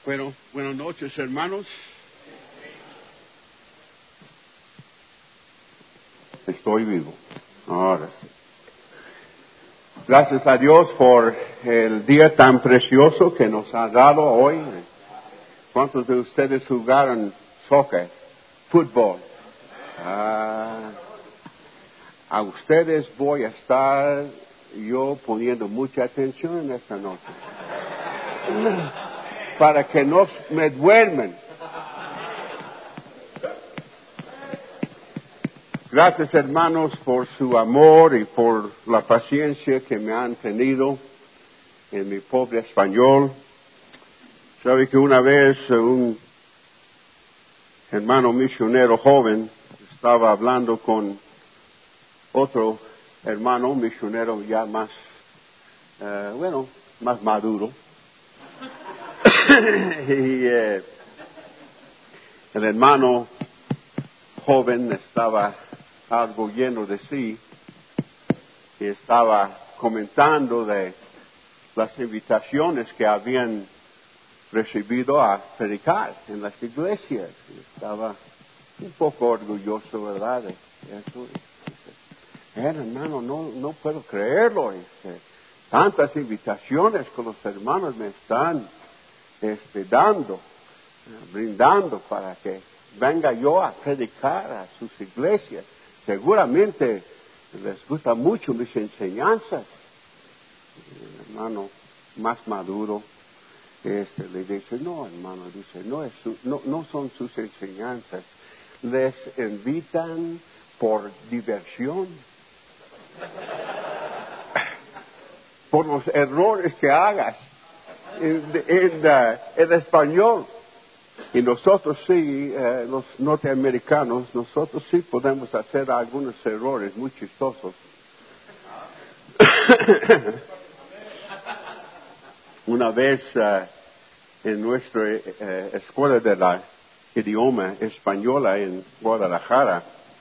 Bueno, buenas noches, hermanos. Estoy vivo. Ahora sí. Gracias a Dios por el día tan precioso que nos ha dado hoy. ¿Cuántos de ustedes jugaron soccer, fútbol? A ustedes voy a estar yo poniendo mucha atención en esta noche. Para que no me duermen. Gracias, hermanos, por su amor y por la paciencia que me han tenido en mi pobre español. Sabe que una vez un hermano misionero joven estaba hablando con otro hermano misionero ya más, más maduro. Y el hermano joven estaba algo lleno de sí y estaba comentando de las invitaciones que habían recibido a predicar en las iglesias. Y estaba un poco orgulloso, ¿verdad? De eso. Hermano, no puedo creerlo. Tantas invitaciones que los hermanos me están brindando para que venga yo a predicar a sus iglesias. Seguramente les gustan mucho mis enseñanzas. El hermano más maduro le dice, no, hermano, dice, no son sus enseñanzas. Les invitan por diversión. Por los errores que hagas en español. Y nosotros sí, los norteamericanos, nosotros sí podemos hacer algunos errores muy chistosos. Una vez en nuestra escuela de la idioma española en Guadalajara,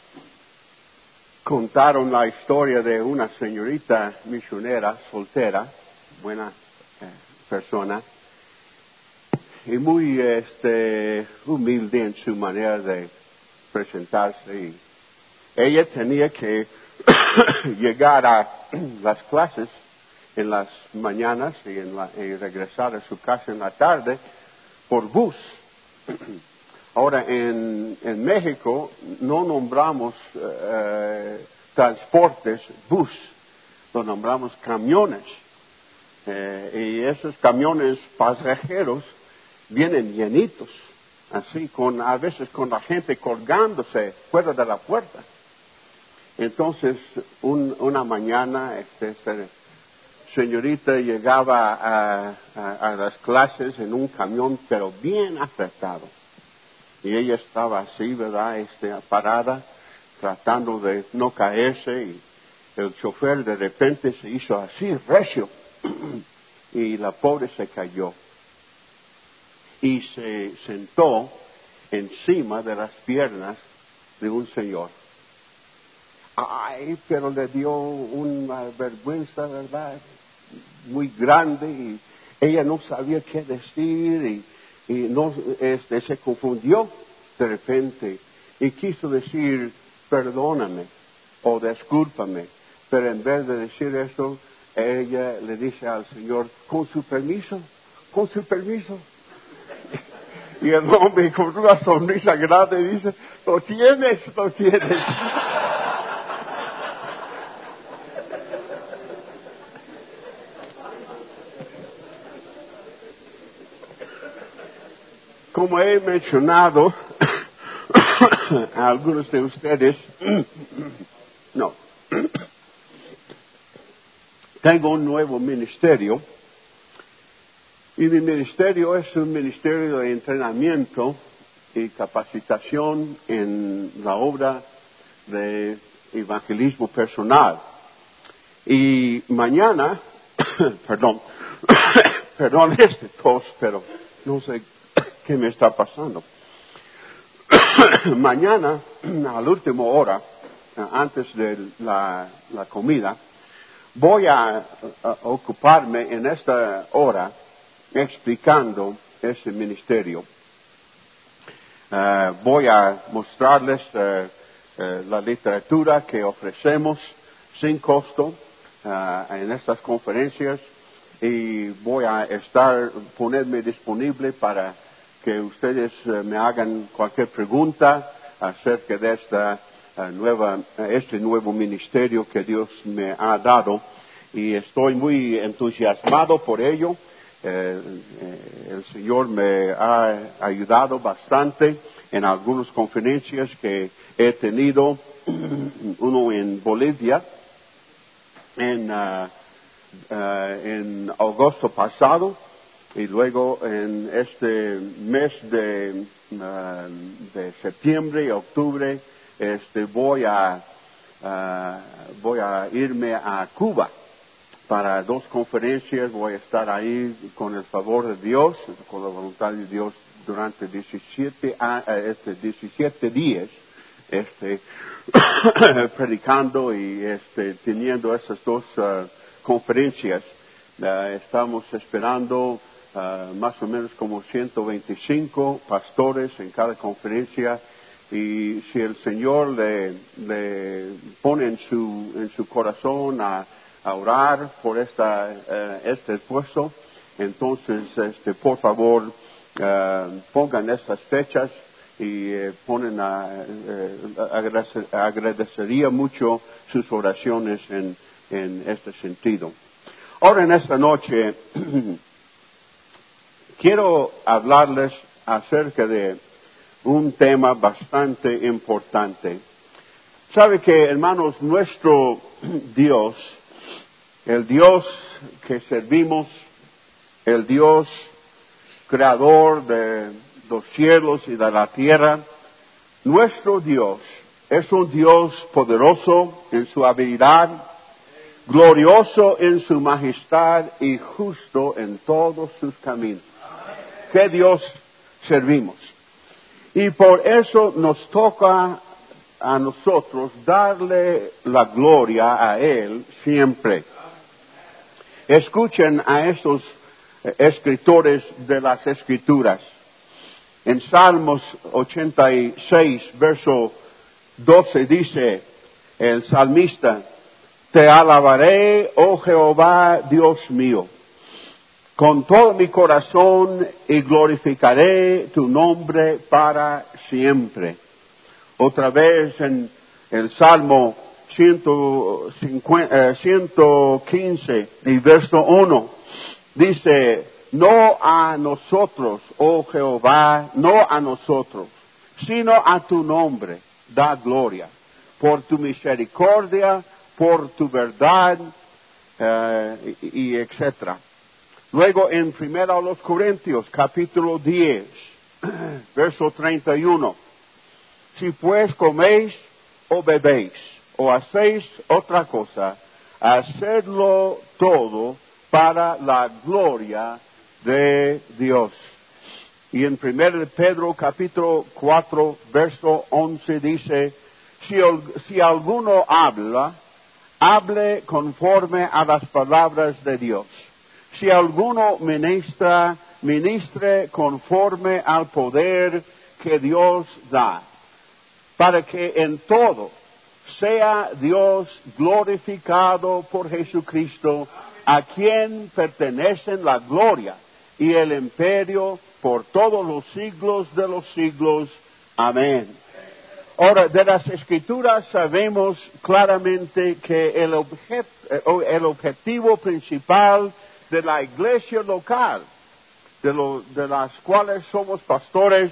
contaron la historia de una señorita misionera soltera, buena persona, y muy humilde en su manera de presentarse. Y ella tenía que llegar a las clases en las mañanas y regresar a su casa en la tarde por bus. Ahora, en México no nombramos transportes bus, lo nombramos camiones. Y esos camiones pasajeros vienen llenitos, así, a veces con la gente colgándose fuera de la puerta. Entonces, una mañana, esta señorita llegaba a las clases en un camión, pero bien apretado. Y ella estaba así, ¿verdad?, parada, tratando de no caerse, y el chofer de repente se hizo así, recio, y la pobre se cayó. Y se sentó encima de las piernas de un señor. Ay, pero le dio una vergüenza, ¿verdad?, muy grande, y ella no sabía qué decir, y no, se confundió de repente, y quiso decir, perdóname, o discúlpame, pero en vez de decir eso, ella le dice al Señor, con su permiso. Y el hombre con una sonrisa grande dice, lo tienes. Como he mencionado a algunos de ustedes, tengo un nuevo ministerio. Y mi ministerio es un ministerio de entrenamiento y capacitación en la obra de evangelismo personal. Y mañana, perdón tos, pero no sé qué me está pasando. Mañana, a la última hora, antes de la comida, voy a ocuparme en esta hora explicando ese ministerio. Voy a mostrarles la literatura que ofrecemos sin costo en estas conferencias y voy a ponerme disponible para que ustedes me hagan cualquier pregunta acerca de este nuevo ministerio que Dios me ha dado y estoy muy entusiasmado por ello. El Señor me ha ayudado bastante en algunas conferencias que he tenido, uno en Bolivia, en agosto pasado, y luego en este mes de septiembre y octubre, voy a irme a Cuba para 2 conferencias. Voy a estar ahí con el favor de Dios, con la voluntad de Dios, durante 17 días, predicando y teniendo esas 2 conferencias. Estamos esperando más o menos como 125 pastores en cada conferencia, y si el Señor le pone en su corazón a orar por este esfuerzo, entonces por favor pongan estas fechas y agradecería mucho sus oraciones en este sentido. Ahora en esta noche quiero hablarles acerca de un tema bastante importante. Sabe que, hermanos, nuestro Dios, el Dios que servimos, el Dios creador de los cielos y de la tierra, nuestro Dios es un Dios poderoso en su habilidad, glorioso en su majestad y justo en todos sus caminos. ¿Qué Dios servimos? Y por eso nos toca a nosotros darle la gloria a Él siempre. Escuchen a esos escritores de las Escrituras. En Salmos 86, verso 12 dice el salmista: Te alabaré, oh Jehová, Dios mío, con todo mi corazón, y glorificaré tu nombre para siempre. Otra vez en el Salmo 115 y verso 1 dice: No a nosotros, oh Jehová, no a nosotros, sino a tu nombre da gloria, por tu misericordia, por tu verdad, y etcétera. Luego en 1 Corintios, capítulo 10, verso 31, si pues coméis o bebéis o hacéis otra cosa, hacedlo todo para la gloria de Dios. Y en 1 Pedro, capítulo 4, verso 11 dice: si alguno habla, hable conforme a las palabras de Dios. Si alguno ministre conforme al poder que Dios da, para que en todo sea Dios glorificado por Jesucristo, a quien pertenecen la gloria y el imperio por todos los siglos de los siglos. Amén. Ahora, de las Escrituras sabemos claramente que el objetivo principal de la iglesia local, de las cuales somos pastores,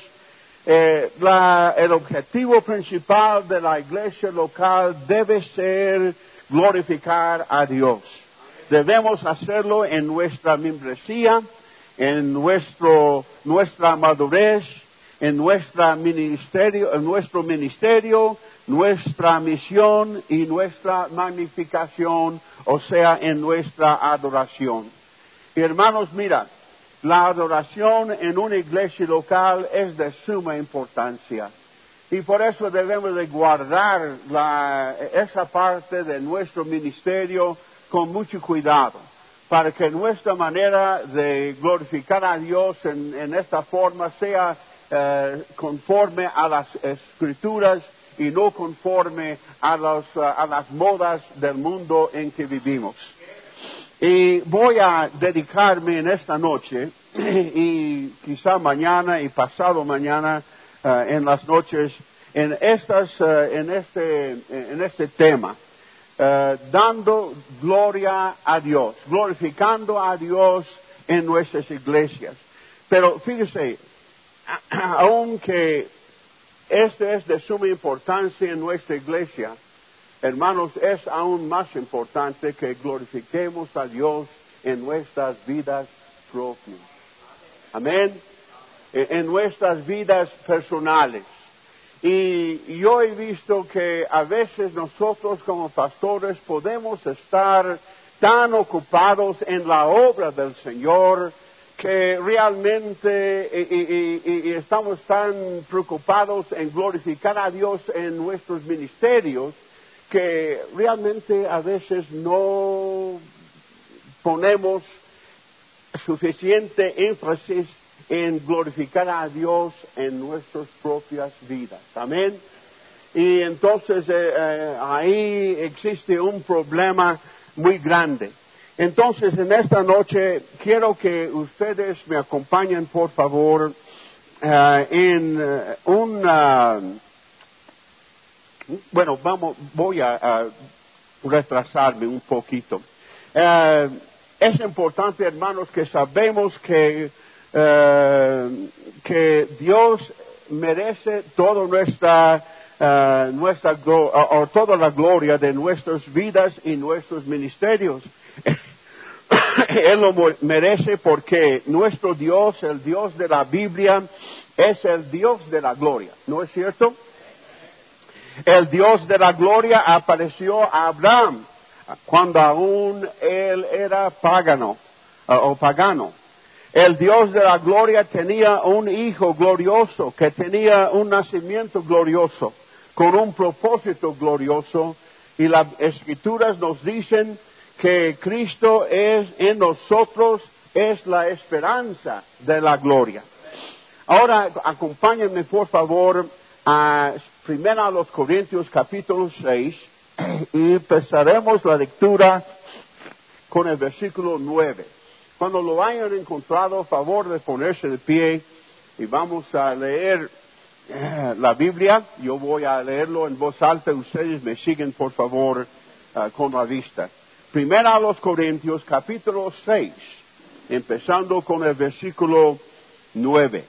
el objetivo principal de la iglesia local debe ser glorificar a Dios. Debemos hacerlo en nuestra membresía, en nuestra madurez, en nuestro ministerio, nuestra misión y nuestra magnificación, o sea, en nuestra adoración. Y hermanos, mira, la adoración en una iglesia local es de suma importancia. Y por eso debemos de guardar esa parte de nuestro ministerio con mucho cuidado, para que nuestra manera de glorificar a Dios en esta forma sea conforme a las Escrituras y no conforme a las modas del mundo en que vivimos. Y voy a dedicarme en esta noche y quizá mañana y pasado mañana en las noches en este tema, dando gloria a Dios, glorificando a Dios en nuestras iglesias. Pero fíjese, aunque este es de suma importancia en nuestra iglesia, hermanos, es aún más importante que glorifiquemos a Dios en nuestras vidas propias. Amén. En nuestras vidas personales. Y yo he visto que a veces nosotros como pastores podemos estar tan ocupados en la obra del Señor que realmente y estamos tan preocupados en glorificar a Dios en nuestros ministerios que realmente a veces no ponemos suficiente énfasis en glorificar a Dios en nuestras propias vidas. Amén. Y entonces ahí existe un problema muy grande. Entonces en esta noche quiero que ustedes me acompañen por favor voy a retrasarme un poquito. Es importante, hermanos, que sabemos que Dios merece toda toda la gloria de nuestras vidas y nuestros ministerios. Él lo merece porque nuestro Dios, el Dios de la Biblia, es el Dios de la gloria, ¿no es cierto? El Dios de la gloria apareció a Abraham cuando aún él era pagano. El Dios de la gloria tenía un hijo glorioso que tenía un nacimiento glorioso con un propósito glorioso, y las Escrituras nos dicen que Cristo es en nosotros, es la esperanza de la gloria. Ahora acompáñenme por favor a 1 Corintios capítulo 6 y empezaremos la lectura con el versículo 9. Cuando lo hayan encontrado, favor de ponerse de pie y vamos a leer la Biblia. Yo voy a leerlo en voz alta, ustedes me siguen por favor con la vista. 1 Corintios capítulo 6, empezando con el versículo 9.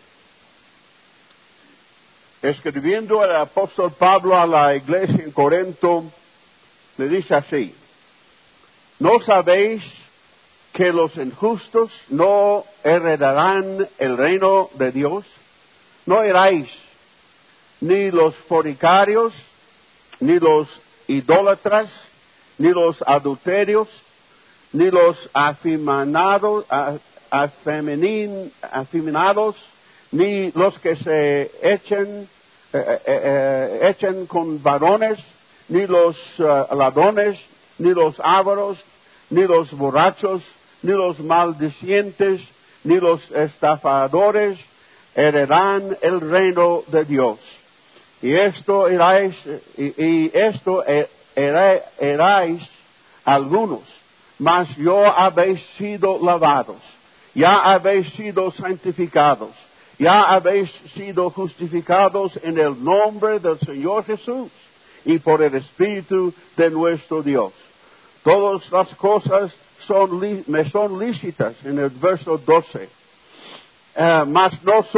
Escribiendo el apóstol Pablo a la iglesia en Corinto, le dice así: ¿no sabéis que los injustos no heredarán el reino de Dios? No eráis ni los fornicarios, ni los idólatras, ni los adulterios, ni los afeminados, ni los que se echen con varones, ni los ladrones, ni los ávaros, ni los borrachos, ni los maldicientes, ni los estafadores heredarán el reino de Dios. Y esto erais algunos, mas ya habéis sido lavados, ya habéis sido santificados, ya habéis sido justificados en el nombre del Señor Jesús y por el Espíritu de nuestro Dios. Todas las cosas me son lícitas, en el verso 12, mas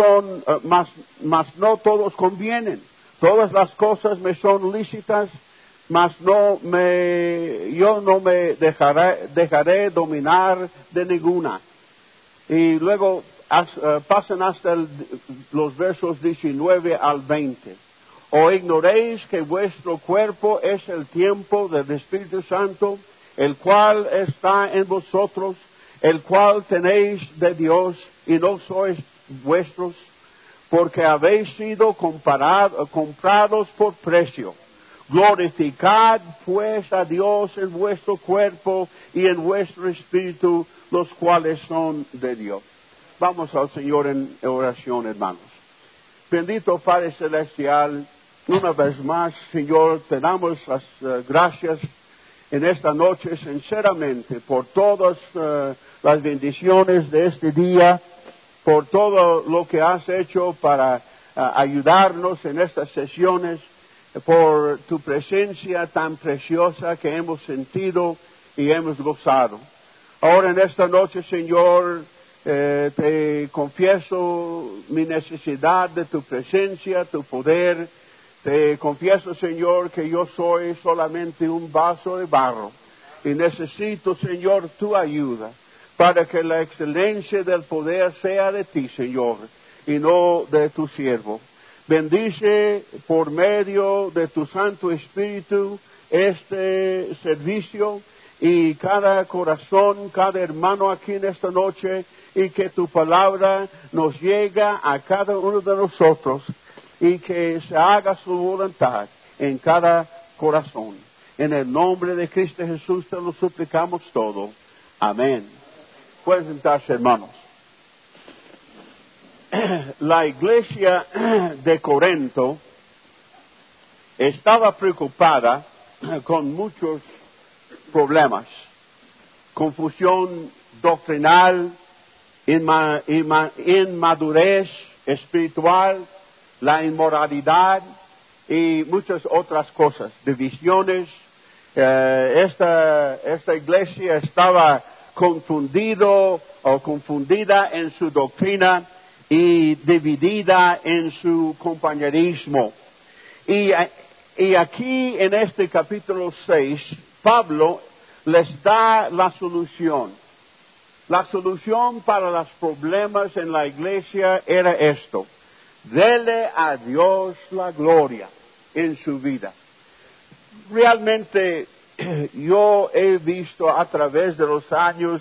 no todos convienen. Todas las cosas me son lícitas, mas yo no me dejaré dominar de ninguna. Y luego pasan hasta los versos 19 al 20. ¿O ignoréis que vuestro cuerpo es el templo del Espíritu Santo, el cual está en vosotros, el cual tenéis de Dios, y no sois vuestros? Porque habéis sido comprados por precio. Glorificad pues a Dios en vuestro cuerpo y en vuestro espíritu, los cuales son de Dios. Vamos al Señor en oración, hermanos. Bendito Padre Celestial, una vez más, Señor, te damos las gracias en esta noche, sinceramente, por todas las bendiciones de este día, por todo lo que has hecho para ayudarnos en estas sesiones, por tu presencia tan preciosa que hemos sentido y hemos gozado. Ahora en esta noche, Señor, te confieso mi necesidad de tu presencia, tu poder. Te confieso, Señor, que yo soy solamente un vaso de barro y necesito, Señor, tu ayuda para que la excelencia del poder sea de ti, Señor, y no de tu siervo. Bendice por medio de tu Santo Espíritu este servicio y cada corazón, cada hermano aquí en esta noche, y que tu palabra nos llegue a cada uno de nosotros y que se haga su voluntad en cada corazón. En el nombre de Cristo Jesús te lo suplicamos todo. Amén. Pueden sentarse, hermanos. La iglesia de Corinto estaba preocupada con muchos problemas, confusión doctrinal, inmadurez espiritual, la inmoralidad y muchas otras cosas, divisiones. Esta iglesia estaba confundida en su doctrina y dividida en su compañerismo. Y aquí en este capítulo 6, Pablo les da la solución. La solución para los problemas en la iglesia era esto: dele a Dios la gloria en su vida. Realmente yo he visto a través de los años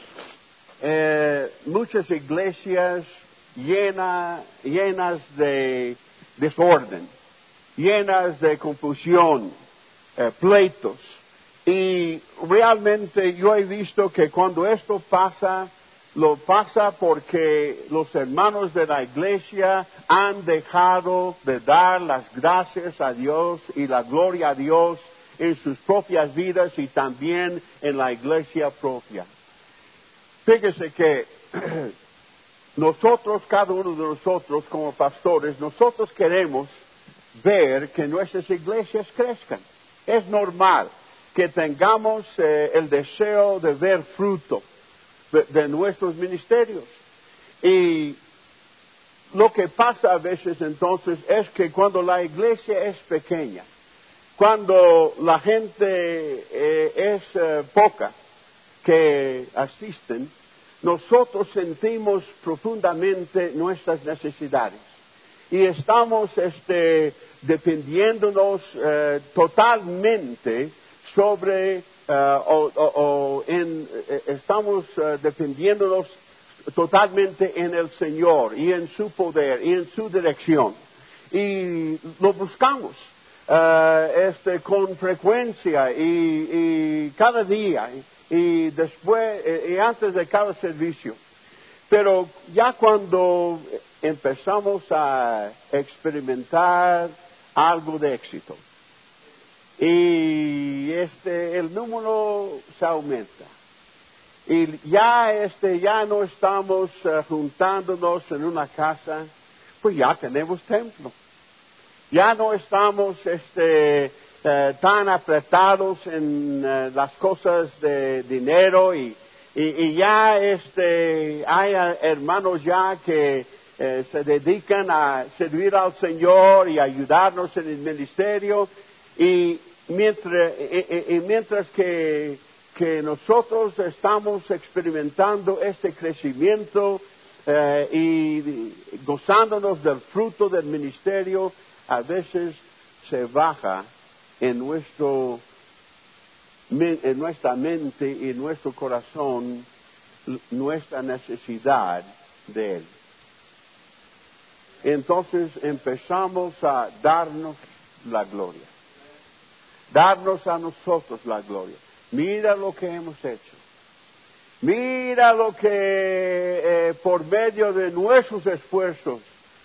muchas iglesias llenas de desorden, llenas de confusión, pleitos. Y realmente yo he visto que cuando esto pasa, lo pasa porque los hermanos de la iglesia han dejado de dar las gracias a Dios y la gloria a Dios en sus propias vidas y también en la iglesia propia. Fíjese que nosotros, cada uno de nosotros como pastores, nosotros queremos ver que nuestras iglesias crezcan. Es normal que tengamos el deseo de ver fruto de nuestros ministerios. Y lo que pasa a veces entonces es que cuando la iglesia es pequeña, cuando la gente es poca que asisten, nosotros sentimos profundamente nuestras necesidades y estamos dependiéndonos totalmente sobre estamos dependiéndonos totalmente en el Señor y en su poder y en su dirección, y lo buscamos con frecuencia y cada día y después y antes de cada servicio. Pero ya cuando empezamos a experimentar algo de éxito y el número se aumenta y ya no estamos juntándonos en una casa, pues ya tenemos templo. Ya no estamos tan apretados en las cosas de dinero y ya hay hermanos ya que se dedican a servir al Señor y ayudarnos en el ministerio, y mientras que nosotros estamos experimentando este crecimiento y gozándonos del fruto del ministerio, a veces se baja en nuestra mente y en nuestro corazón nuestra necesidad de Él. Entonces empezamos a darnos la gloria. darnos a nosotros la gloria. Mira lo que hemos hecho. Mira lo que por medio de nuestros esfuerzos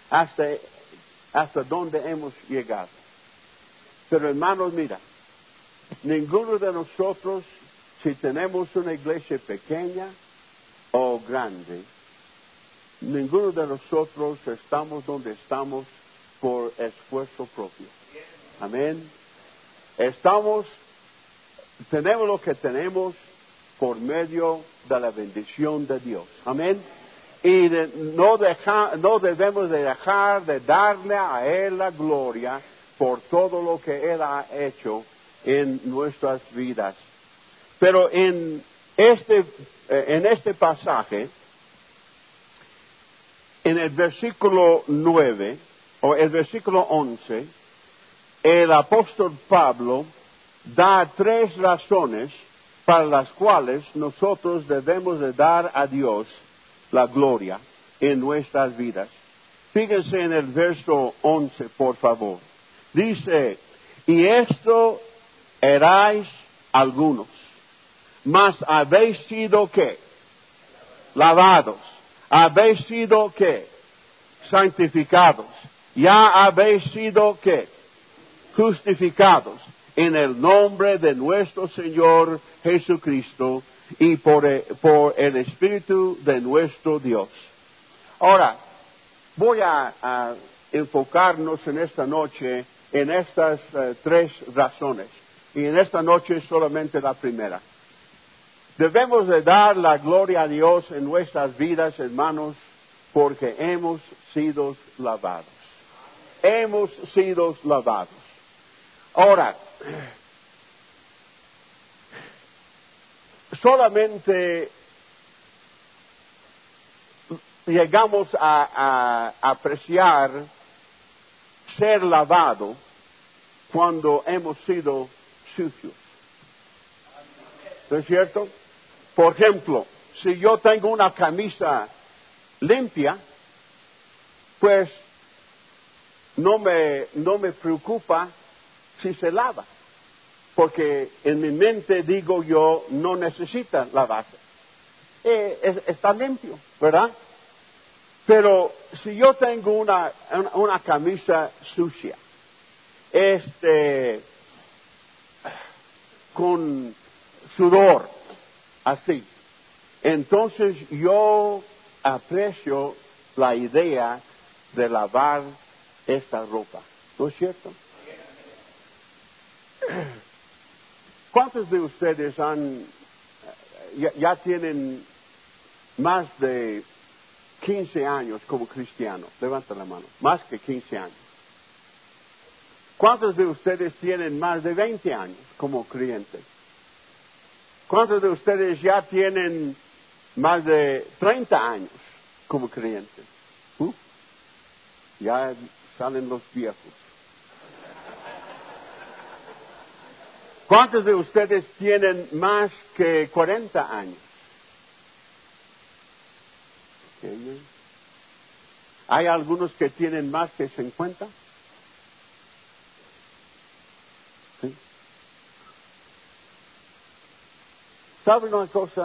hasta donde hemos llegado. Pero hermanos, mira, ninguno de nosotros, si tenemos una iglesia pequeña o grande, ninguno de nosotros estamos donde estamos por esfuerzo propio. Amén. Tenemos lo que tenemos por medio de la bendición de Dios. Amén. Y no debemos de dejar de darle a Él la gloria por todo lo que Él ha hecho en nuestras vidas. Pero en este pasaje, en el versículo 9, o el versículo 11, el apóstol Pablo da 3 razones para las cuales nosotros debemos de dar a Dios la gloria en nuestras vidas. Fíjense en el verso 11, por favor. Dice, y esto erais algunos, mas habéis sido ¿qué? Lavados. Habéis sido ¿qué? Santificados. Ya habéis sido ¿qué? Justificados en el nombre de nuestro Señor Jesucristo y por el Espíritu de nuestro Dios. Ahora, voy a enfocarnos en esta noche en estas 3 razones. Y en esta noche solamente la primera. Debemos de dar la gloria a Dios en nuestras vidas, hermanos, porque hemos sido lavados. Hemos sido lavados. Ahora, solamente llegamos a apreciar ser lavado cuando hemos sido sucios. ¿No es cierto? Por ejemplo, si yo tengo una camisa limpia, pues no me preocupa si se lava, porque en mi mente digo yo, no necesita lavarse. Está limpio, ¿verdad? Pero si yo tengo una camisa sucia, con sudor, así, entonces yo aprecio la idea de lavar esta ropa. ¿No es cierto? ¿Cuántos de ustedes ya tienen más de 15 años como cristianos? Levanta la mano. Más que 15 años. ¿Cuántos de ustedes tienen más de 20 años como creyentes? ¿Cuántos de ustedes ya tienen más de 30 años como creyentes? Ya salen los viejos. ¿Cuántos de ustedes tienen más que 40 años? Okay. ¿Hay algunos que tienen más que 50? ¿Sí? ¿Saben una cosa?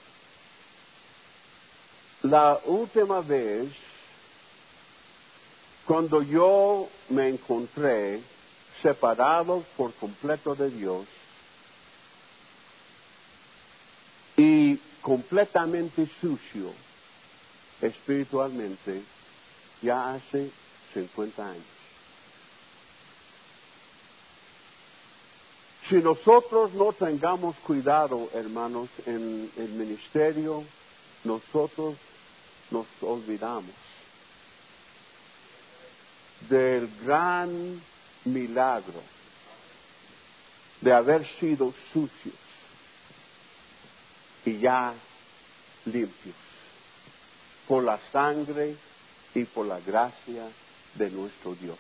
La última vez, cuando yo me encontré separado por completo de Dios y completamente sucio espiritualmente, ya hace 50 años. Si nosotros no tengamos cuidado, hermanos, en el ministerio, nosotros nos olvidamos del gran milagro de haber sido sucios y ya limpios por la sangre y por la gracia de nuestro Dios.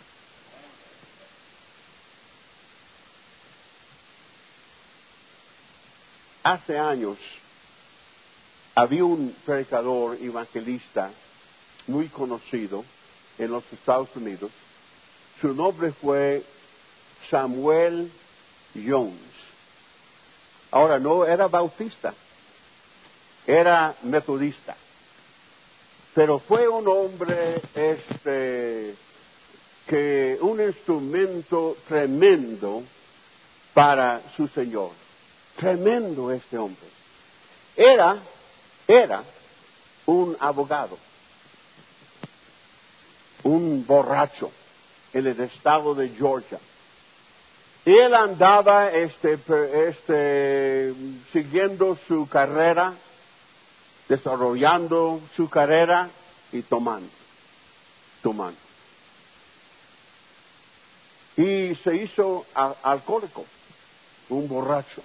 Hace años había un predicador evangelista muy conocido en los Estados Unidos. Su nombre fue Samuel Jones. Ahora, no era bautista, era metodista. Pero fue un hombre, que un instrumento tremendo para su Señor. Tremendo este hombre. Era un abogado, un borracho en el estado de Georgia. Y él andaba siguiendo su carrera, desarrollando su carrera y tomando. Y se hizo alcohólico, un borracho.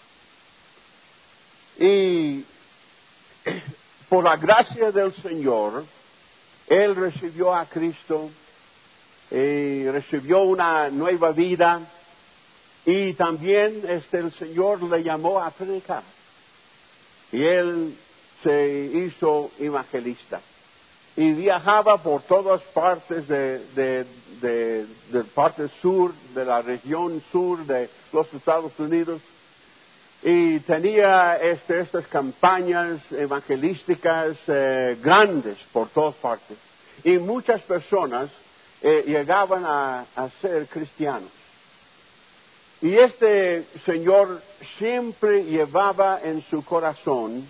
Y por la gracia del Señor, él recibió a Cristo, y recibió una nueva vida, y también el Señor le llamó a predicar. Y él se hizo evangelista. Y viajaba por todas partes de parte sur, de la región sur de los Estados Unidos. Y tenía estas campañas evangelísticas grandes por todas partes. Y muchas personas llegaban a ser cristianos. Y este señor siempre llevaba en su corazón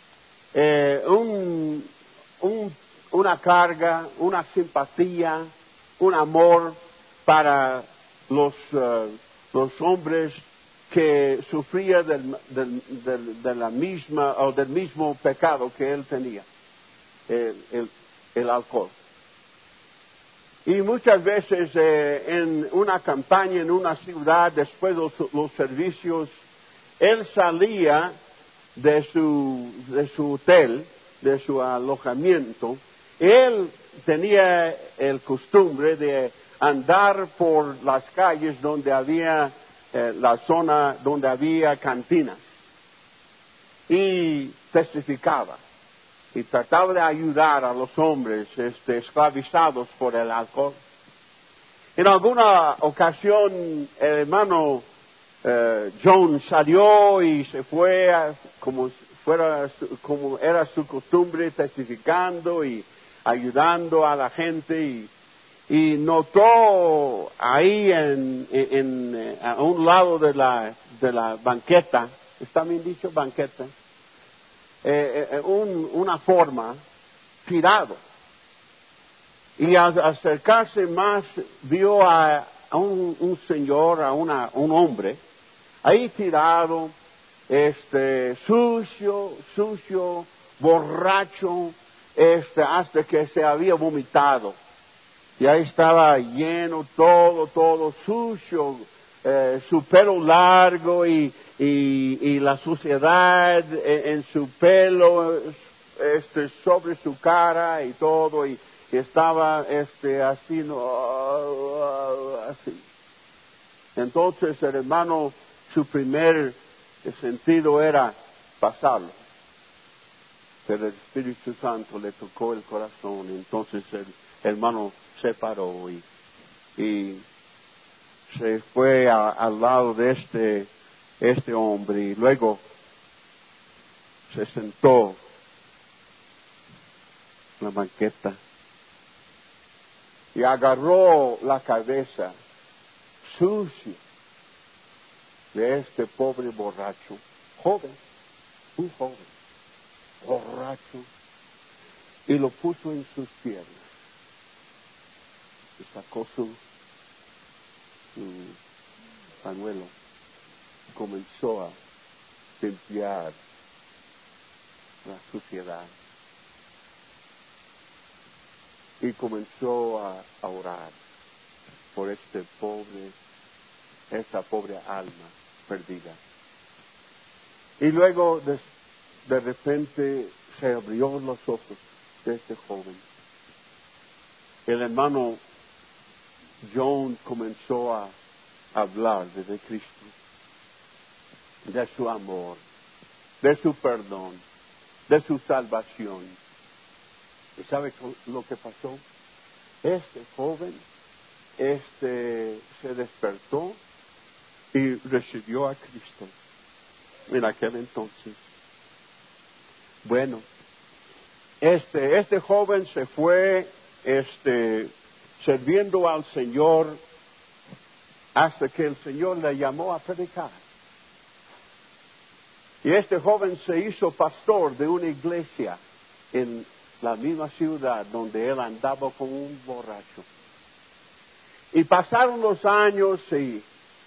una carga, una simpatía, un amor para los hombres que sufrían de la misma o del mismo pecado que él tenía, el alcohol. Y muchas veces en una campaña en una ciudad, después de los servicios, él salía de su hotel, de su alojamiento. Él tenía el costumbre de andar por las calles donde había la zona donde había cantinas, y testificaba y trataba de ayudar a los hombres esclavizados por el alcohol. En alguna ocasión el hermano John salió y se fue como era su costumbre, testificando y ayudando a la gente, y notó ahí a un lado de la banqueta, ¿está bien dicho banqueta? Una forma tirado. Y al acercarse más vio a un señor, un hombre ahí tirado, sucio, borracho, hasta que se había vomitado. Y ahí estaba lleno, todo sucio, su pelo largo y la suciedad en su pelo, sobre su cara y todo, y estaba así, así. Entonces el hermano, su primer sentido era pasarlo. Pero el Espíritu Santo le tocó el corazón. Entonces el hermano se paró y se fue al lado de este hombre, y luego se sentó en la banqueta y agarró la cabeza sucia de este pobre borracho, un joven, borracho, y lo puso en sus piernas. Y sacó su pañuelo y comenzó a limpiar la suciedad. Y comenzó a orar por esta pobre alma perdida. Y luego de repente se abrió los ojos de este joven. El hermano John comenzó a hablar de Cristo, de su amor, de su perdón, de su salvación. ¿Y sabe lo que pasó? Este joven se despertó y recibió a Cristo en aquel entonces. Bueno, este joven se fue, sirviendo al Señor hasta que el Señor le llamó a predicar. Y este joven se hizo pastor de una iglesia en la misma ciudad donde él andaba como un borracho. Y pasaron los años y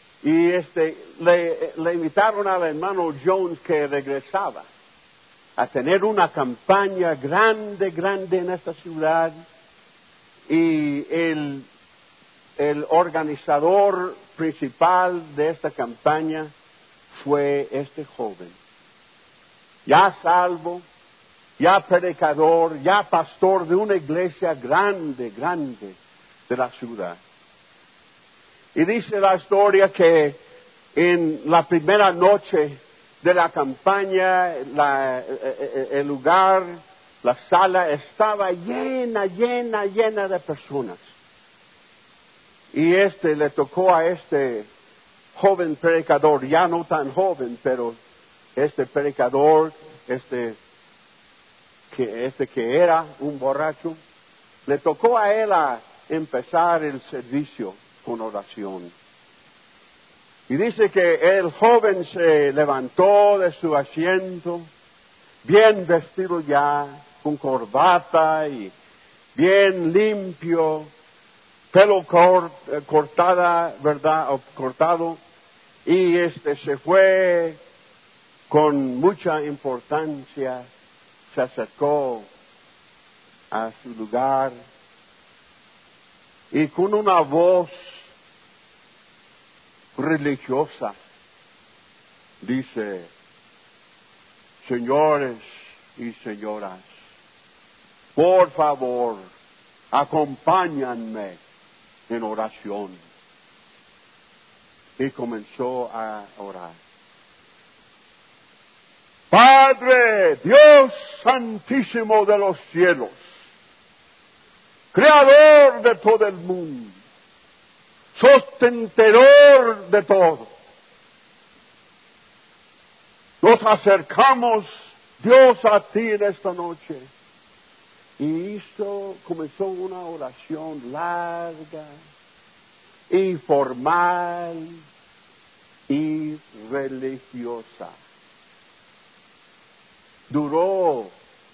le invitaron al hermano Jones que regresaba a tener una campaña grande en esta ciudad. Y el organizador principal de esta campaña fue este joven. Ya salvo, ya predicador, ya pastor de una iglesia grande de la ciudad. Y dice la historia que en la primera noche de la campaña, el lugar, la sala estaba llena de personas. Y le tocó a este joven predicador, ya no tan joven, pero este predicador, que era un borracho, le tocó a él a empezar el servicio con oración. Y dice que el joven se levantó de su asiento, bien vestido ya, con corbata y bien limpio, pelo cortado, y se fue con mucha importancia, se acercó a su lugar y con una voz religiosa dice: señores y señoras, por favor, acompáñenme en oración. Y comenzó a orar. Padre, Dios santísimo de los cielos, creador de todo el mundo, sostentador de todo, nos acercamos, Dios, a ti en esta noche. Y comenzó una oración larga y formal y religiosa. Duró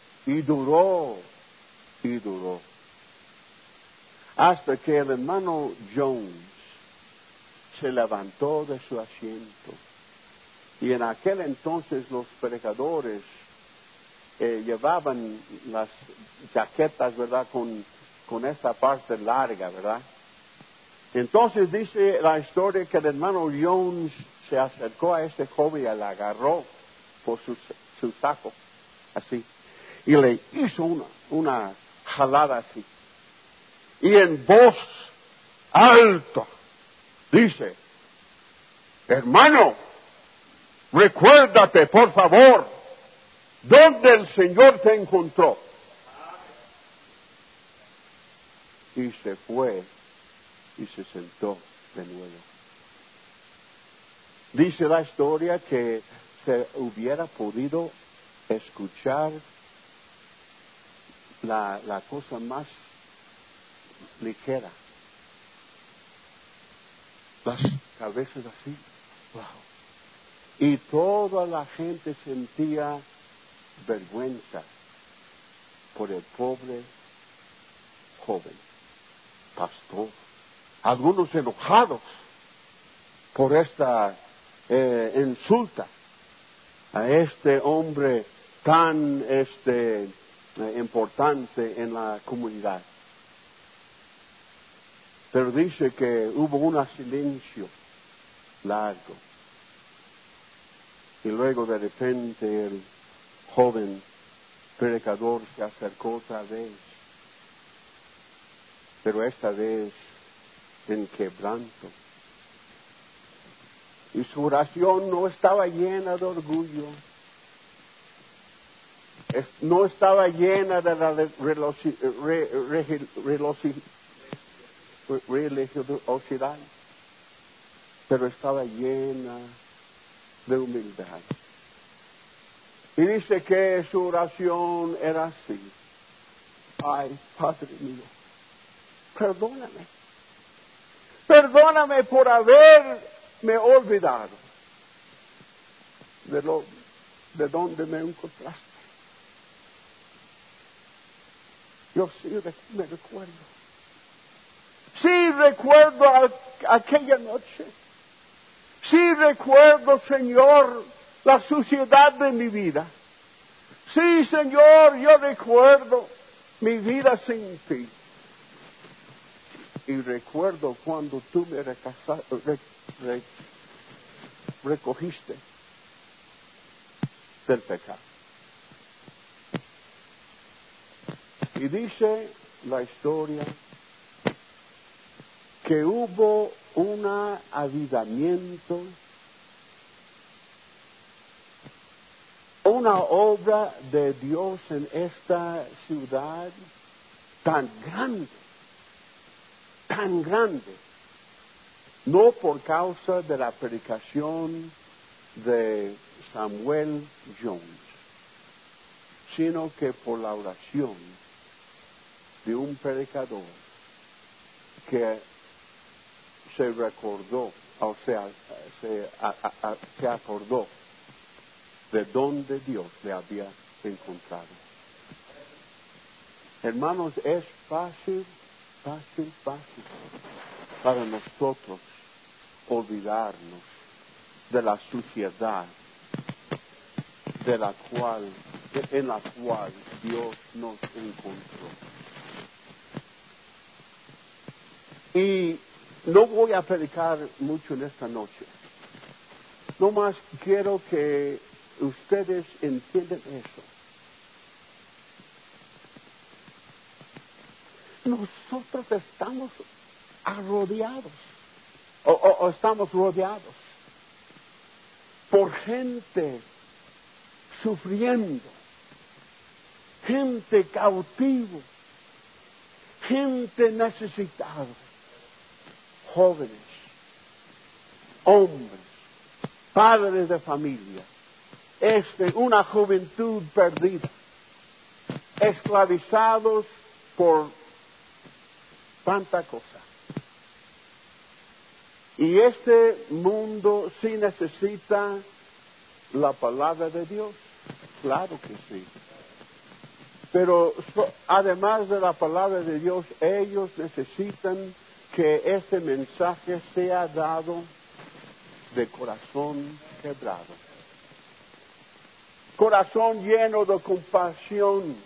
hasta que el hermano Jones se levantó de su asiento. Y en aquel entonces los predicadores llevaban las chaquetas, ¿verdad?, con esta parte larga, ¿verdad? Entonces dice la historia que el hermano Jones se acercó a ese joven y le agarró por su saco, así, y le hizo una jalada así. Y en voz alta dice: hermano, recuérdate, por favor, dónde el Señor te encontró. Y se fue y se sentó de nuevo. Dice la historia que se hubiera podido escuchar la cosa más ligera. Las cabezas así. Wow. Y toda la gente sentía vergüenza por el pobre joven pastor. Algunos enojados por esta insulta a este hombre tan importante en la comunidad. Pero dice que hubo un silencio largo. Y luego de repente el joven predicador se acercó otra vez. Pero esta vez en quebranto. Y su oración no estaba llena de orgullo. No estaba llena de la religiosidad. pero estaba llena de humildad. Y dice que su oración era así: ay, Padre mío, perdóname. Perdóname por haberme olvidado de donde me encontraste. Yo sí me recuerdo. Sí recuerdo aquella noche. Sí recuerdo, Señor, la suciedad de mi vida. Sí, Señor, yo recuerdo mi vida sin ti. Y recuerdo cuando tú me recogiste del pecado. Y dice la historia que hubo un avivamiento, una obra de Dios en esta ciudad tan grande, no por causa de la predicación de Samuel Jones, sino que por la oración de un predicador que se recordó, o sea, se acordó de donde Dios le había encontrado. Hermanos, es fácil para nosotros olvidarnos de la suciedad en la cual Dios nos encontró. Y no voy a predicar mucho en esta noche. No más quiero que ustedes entiendan eso. Nosotros estamos rodeados, o estamos rodeados por gente sufriendo, gente cautivo, gente necesitada, jóvenes, hombres, padres de familia, una juventud perdida, esclavizados por tanta cosa. Y este mundo sí necesita la palabra de Dios, claro que sí. Pero además de la palabra de Dios, ellos necesitan que este mensaje sea dado de corazón quebrado, corazón lleno de compasión,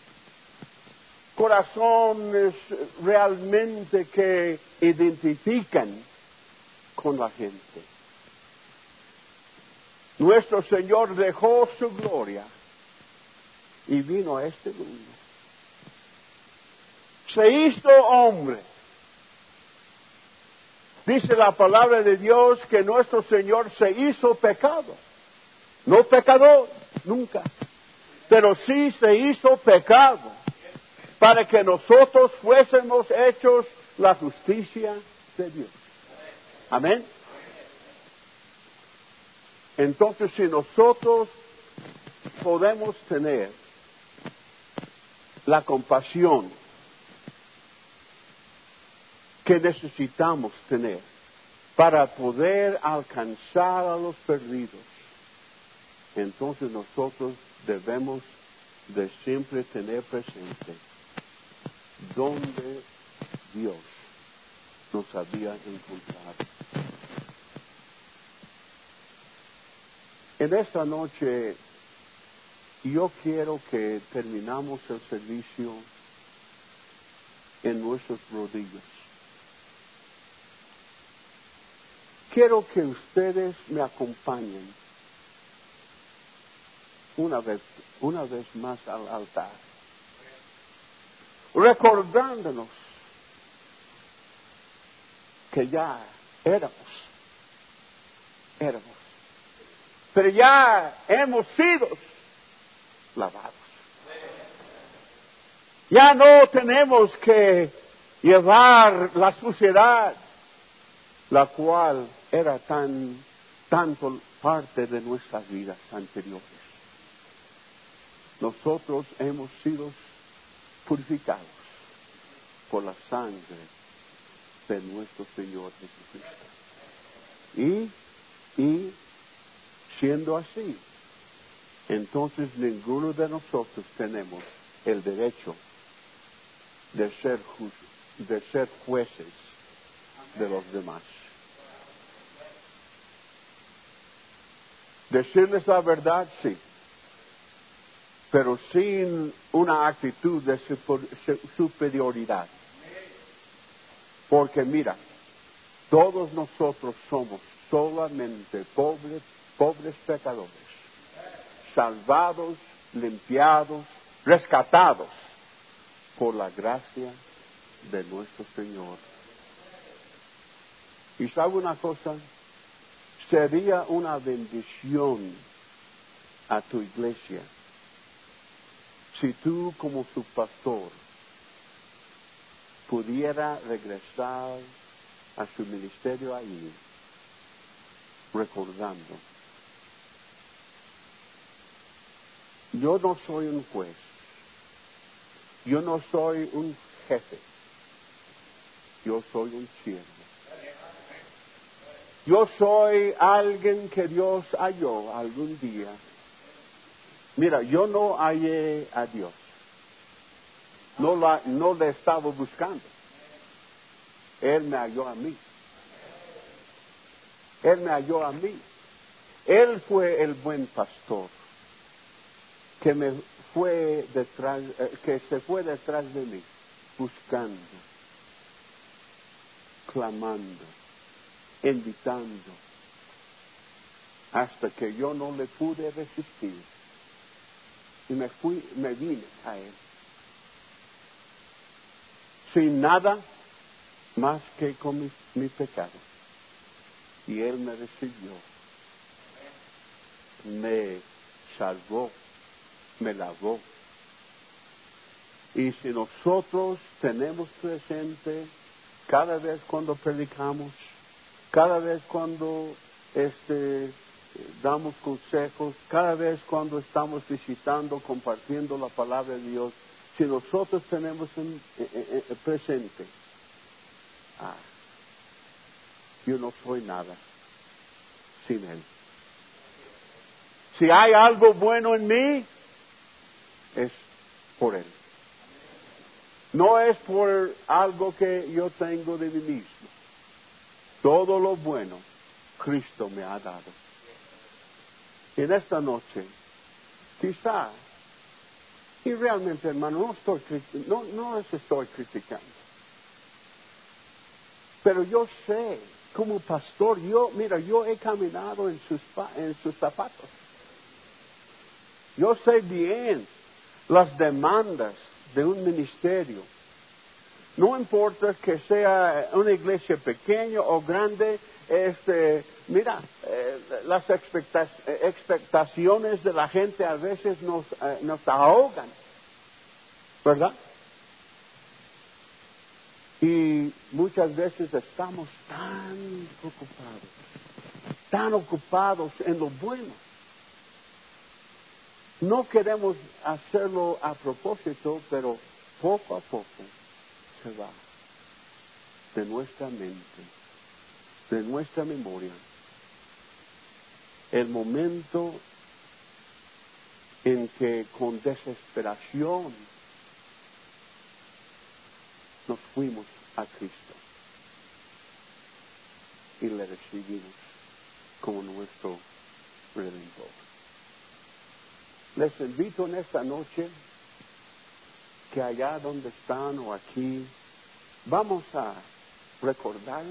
corazones realmente que identifican con la gente. Nuestro Señor dejó su gloria y vino a este mundo. Se hizo hombre. Dice la palabra de Dios que nuestro Señor se hizo pecado. No pecador, nunca. Pero sí se hizo pecado para que nosotros fuésemos hechos la justicia de Dios. Amén. Entonces, si nosotros podemos tener la compasión que necesitamos tener para poder alcanzar a los perdidos, entonces nosotros debemos de siempre tener presente donde Dios nos había encontrado. En esta noche yo quiero que terminamos el servicio en nuestros rodillas. Quiero que ustedes me acompañen una vez más al altar, recordándonos que ya éramos, pero ya hemos sido lavados. Ya no tenemos que llevar la suciedad, la cual era tanto parte de nuestras vidas anteriores. Nosotros hemos sido purificados por la sangre de nuestro Señor Jesucristo. Y siendo así, entonces ninguno de nosotros tenemos el derecho de ser jueces de los demás. Decirles la verdad, sí, pero sin una actitud de superioridad. Porque mira, todos nosotros somos solamente pobres pecadores, salvados, limpiados, rescatados por la gracia de nuestro Señor. ¿Y sabe una cosa? Sería una bendición a tu iglesia si tú, como su pastor, pudiera regresar a su ministerio ahí, recordando: yo no soy un juez, yo no soy un jefe, yo soy un siervo. Yo soy alguien que Dios halló algún día. Mira, yo no hallé a Dios. No le estaba buscando. Él me halló a mí. Él me halló a mí. Él fue el buen pastor que se fue detrás de mí, buscando, clamando, invitando, hasta que yo no le pude resistir y me vine a Él, sin nada más que con mi pecado, y Él me recibió, me salvó, me lavó. Y si nosotros tenemos presente cada vez cuando predicamos, cada vez cuando damos consejos, cada vez cuando estamos visitando, compartiendo la palabra de Dios, si nosotros tenemos presente: yo no soy nada sin Él. Si hay algo bueno en mí, es por Él. No es por algo que yo tengo de mí mismo. Todo lo bueno Cristo me ha dado. En esta noche, quizá, y realmente, hermano, no les estoy criticando, pero yo sé, como pastor, yo he caminado en sus zapatos. Yo sé bien las demandas de un ministerio. No importa que sea una iglesia pequeña o grande, las expectaciones de la gente a veces nos ahogan, ¿verdad? Y muchas veces estamos tan ocupados en lo bueno. No queremos hacerlo a propósito, pero poco a poco se va de nuestra mente, de nuestra memoria, el momento en que con desesperación nos fuimos a Cristo y le recibimos como nuestro Redentor. Les invito en esta noche que allá donde están o aquí, vamos a recordar,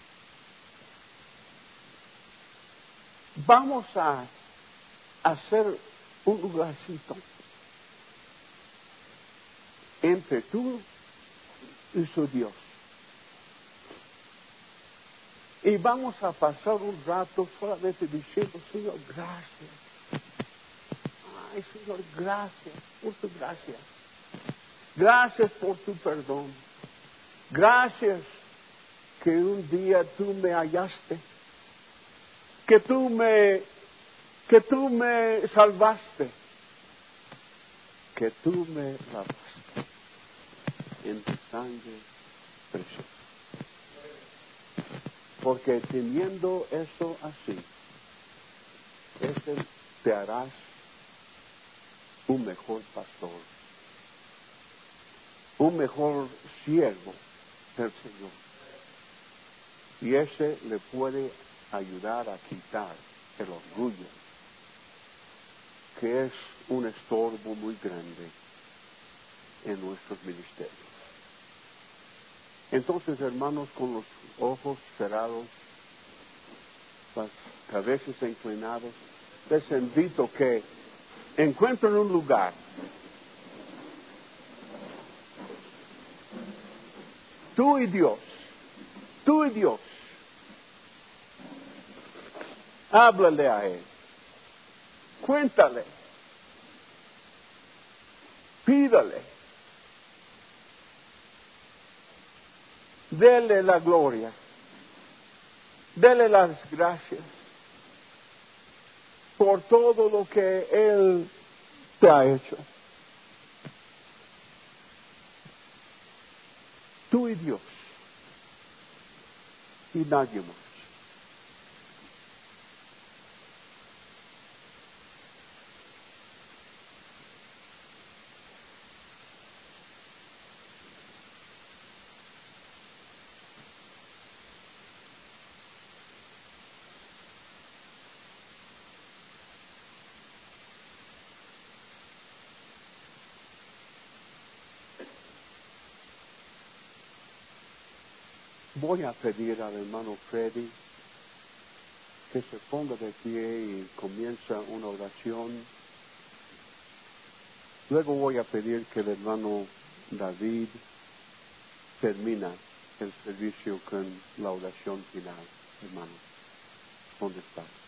vamos a hacer un lugarcito entre tú y su Dios. Y vamos a pasar un rato solamente diciendo: Señor, gracias. Ay, Señor, gracias por tu gracia. Gracias por tu perdón. Gracias que un día tú me hallaste que tú me salvaste, que tú me lavaste en tu sangre preciosa. Porque teniendo eso así, te harás un mejor pastor, un mejor siervo del Señor. Y ese le puede ayudar a quitar el orgullo, que es un estorbo muy grande en nuestros ministerios. Entonces, hermanos, con los ojos cerrados, las cabezas inclinadas, les invito que encuentren un lugar. Tú y Dios. Háblale a Él. Cuéntale. Pídale. Dele la gloria. Dele las gracias por todo lo que Él te ha hecho. Tú y Dios. Y nadie más. Voy a pedir al hermano Freddy que se ponga de pie y comienza una oración. Luego voy a pedir que el hermano David termina el servicio con la oración final. Hermano, ¿dónde está?